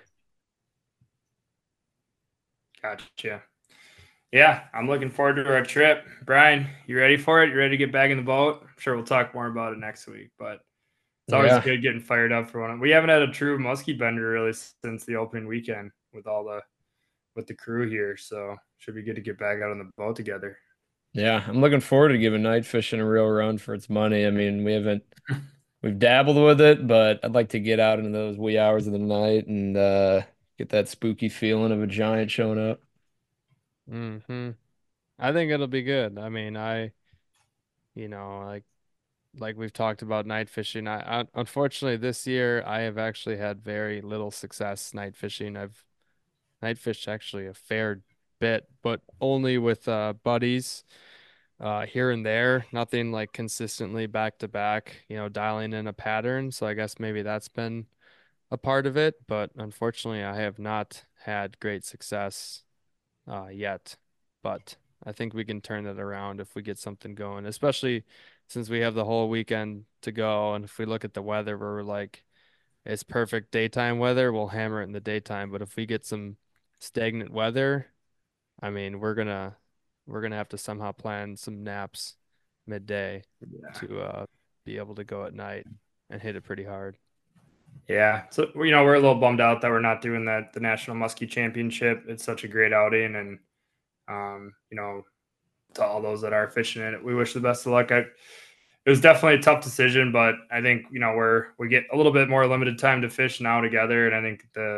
Speaker 5: Gotcha. Yeah, I'm looking forward to our trip. Brian, you ready for it? You ready to get back in the boat? I'm sure we'll talk more about it next week, but it's always
Speaker 6: Yeah.
Speaker 5: good getting fired up for one. We haven't had a true muskie bender really since the opening weekend with all the with the crew here, so should be good to get back out on the boat together.
Speaker 6: Yeah, I'm looking forward to giving night fishing a real run for its money. I mean, we haven't we've dabbled with it, but I'd like to get out into those wee hours of the night and uh, get that spooky feeling of a giant showing up.
Speaker 4: Hmm. I think it'll be good. I mean, I, you know, like like we've talked about night fishing. I, I unfortunately this year I have actually had very little success night fishing. I've night fished actually a fair bit, but only with uh buddies uh here and there, nothing like consistently back to back, you know, dialing in a pattern. So I guess maybe that's been a part of it, but unfortunately I have not had great success uh, yet, but I think we can turn that around if we get something going, especially since we have the whole weekend to go. And if we look at the weather, we're like, it's perfect daytime weather, we'll hammer it in the daytime. But if we get some stagnant weather, I mean, we're gonna we're gonna have to somehow plan some naps midday
Speaker 5: Yeah.
Speaker 4: to uh, be able to go at night and hit it pretty hard.
Speaker 5: Yeah. So, you know, we're a little bummed out that we're not doing that, the National Muskie Championship. It's such a great outing. And, um, you know, to all those that are fishing in it, we wish the best of luck. I, it was definitely a tough decision, but I think, you know, we're, we get a little bit more limited time to fish now together. And I think the,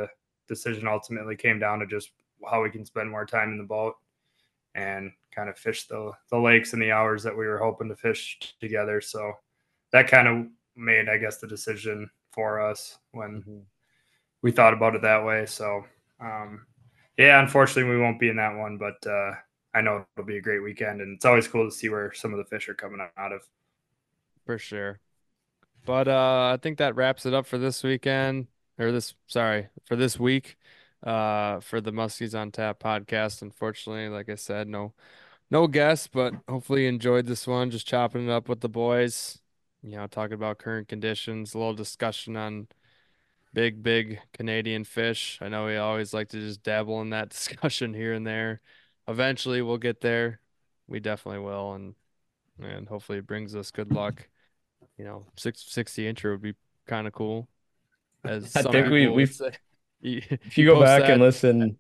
Speaker 5: decision ultimately came down to just how we can spend more time in the boat and kind of fish the the lakes in the hours that we were hoping to fish together. So that kind of made, I guess, the decision for us when mm-hmm. we thought about it that way. So um, yeah, unfortunately we won't be in that one, but uh, I know it'll be a great weekend, and it's always cool to see where some of the fish are coming out of.
Speaker 4: For sure. But uh, I think that wraps it up for this weekend, or this, sorry, for this week, uh, for the Muskies on Tap podcast. Unfortunately, like I said, no, no guests, but hopefully you enjoyed this one. Just chopping it up with the boys, you know, talking about current conditions, a little discussion on big, big Canadian fish. I know we always like to just dabble in that discussion here and there. Eventually we'll get there. We definitely will. And, and hopefully it brings us good luck. You know, six, sixty incher would be kind of cool. As
Speaker 6: I
Speaker 4: some
Speaker 6: think we,
Speaker 4: people
Speaker 6: we,
Speaker 4: would say. You,
Speaker 6: if you
Speaker 4: you
Speaker 6: go back
Speaker 4: that,
Speaker 6: and listen,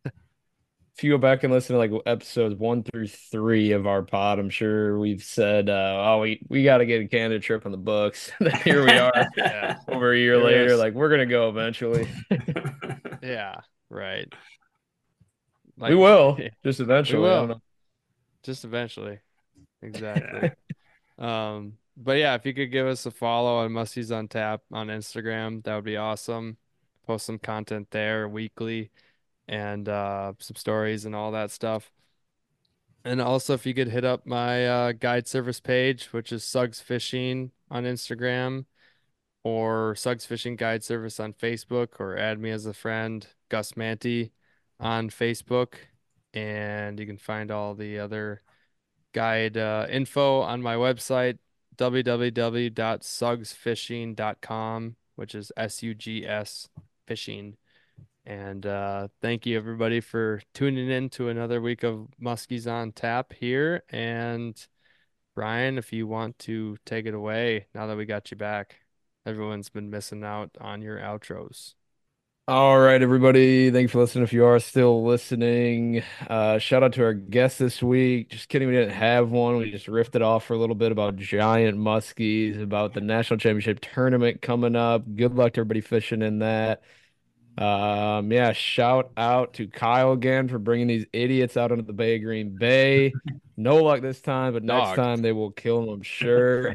Speaker 6: if you go back and listen to like episodes one through three of our pod, I'm sure we've said, uh, oh, we, we got to get a Canada trip on the books. And then here we are
Speaker 4: yeah.
Speaker 6: over a year
Speaker 4: There
Speaker 6: later,
Speaker 4: is.
Speaker 6: like we're going to go eventually.
Speaker 4: Yeah, right. Like,
Speaker 6: we will, just eventually.
Speaker 4: We will.
Speaker 6: I don't know.
Speaker 4: Just eventually. Exactly. um, but yeah, if you could give us a follow on Muskies on Tap on Instagram, that would be awesome. Post some content there weekly and uh, some stories and all that stuff. And also, if you could hit up my uh, guide service page, which is Suggs Fishing on Instagram, or Suggs Fishing Guide Service on Facebook, or add me as a friend, Gus Manty, on Facebook. And you can find all the other guide uh, info on my website, w w w dot sugs fishing dot com, which is S U G S fishing. And uh, thank you everybody for tuning in to another week of Muskies on Tap here. And Brian, if you want to take it away now that we got you back, everyone's been missing out on your outros.
Speaker 6: All right, everybody. Thanks for listening. If you are still listening, uh, shout out to our guest this week. Just kidding, we didn't have one. We just riffed it off for a little bit about giant muskies, about the national championship tournament coming up. Good luck to everybody fishing in that. Um, yeah, shout out to Kyle again for bringing these idiots out into the Bay of Green Bay. No luck this time, but next
Speaker 4: Dog.
Speaker 6: time they will kill them, I'm sure.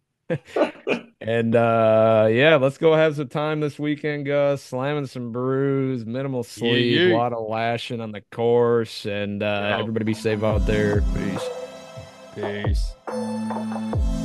Speaker 6: And uh yeah, let's go have some time this weekend, Gus. Slamming some brews, minimal sleep,
Speaker 4: yeah.
Speaker 6: a lot of lashing on the course, and uh
Speaker 4: Yo.
Speaker 6: everybody be safe out there. Peace.
Speaker 4: Peace.